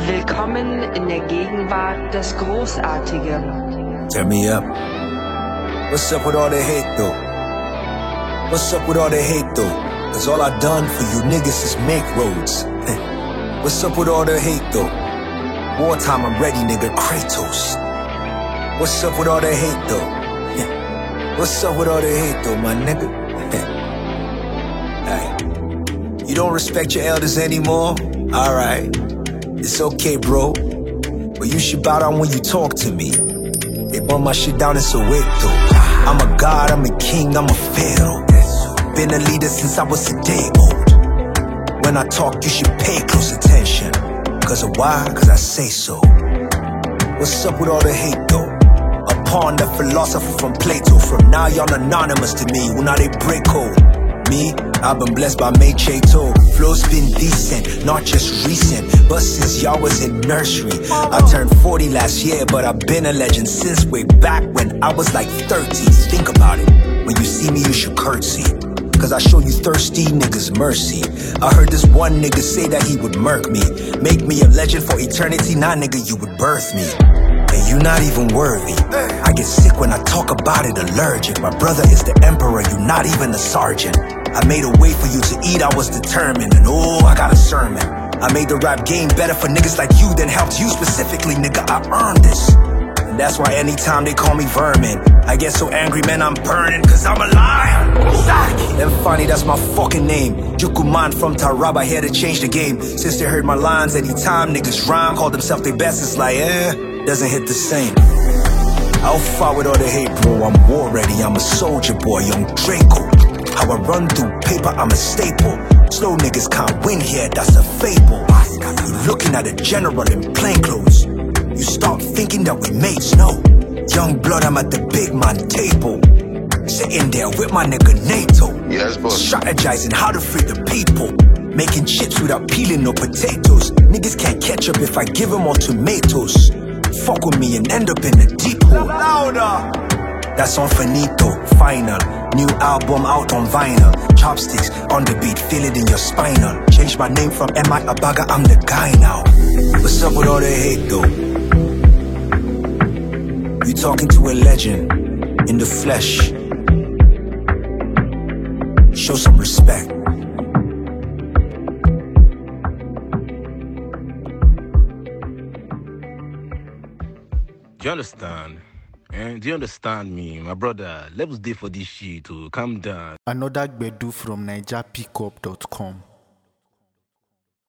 Willkommen in der Gegenwart des Großartigen. Turn me up. What's up with all the hate though? What's up with all the hate though? Cause all I done for you niggas is make roads. What's up with all the hate though? Wartime I'm ready nigga, Kratos. What's up with all the hate though? What's up with all the hate though, my nigga? Hey. You don't respect your elders anymore? Alright. It's okay, bro. But you should bow down when you talk to me. They burn my shit down in Soweto. I'm a god, I'm a king, I'm a pharaoh. Been a leader since I was a day old. When I talk, you should pay close attention. Cause of why? Cause I say so. What's up with all the hate though? Upon the philosopher from Plato. From now y'all anonymous to me. Well, now they break code. Me, I've been blessed by May Chato. Flow's been decent, not just recent, but since y'all was in nursery. I turned 40 last year, but I've been a legend since way back when I was like 13. Think about it. When you see me, you should curtsy. Cause I show you thirsty niggas mercy. I heard this one nigga say that he would murk me. Make me a legend for eternity. Nah, nigga, you would birth me. And you not even worthy. I get sick when I talk about it, allergic. My brother is the emperor, you not even a sergeant. I made a way for you to eat, I was determined. And oh, I got a sermon. I made the rap game better for niggas like you than helped you specifically, nigga, I earned this. And that's why anytime they call me vermin, I get so angry, man, I'm burning. Cause I'm a lion. And funny, that's my fucking name. Jukuman from Taraba, here to change the game. Since they heard my lines, anytime niggas rhyme, call themselves their best, it's like, doesn't hit the same. I'll fight with all the hate, bro, I'm war ready. I'm a soldier boy, young Draco. How I run through paper, I'm a staple. Slow niggas can't win here, that's a fable. You looking at a general in plain clothes. You start thinking that we mates, no. Young blood, I'm at the big man table. Sitting there with my nigga NATO. Yes, boss. Strategizing how to free the people. Making chips without peeling no potatoes. Niggas can't catch up if I give them all tomatoes. Fuck with me and end up in a deep hole. Louder. That's on finito, final. New album out on vinyl. Chopsticks on the beat, feel it in your spinal. Change my name from M.I. Abaga, I'm the guy now. What's up with all the hate though? You talking to a legend in the flesh. Show some respect. Do you understand? Do you understand me, my brother? Levels day for this shit to calm down. Another Gbedu from NigerPickup.com.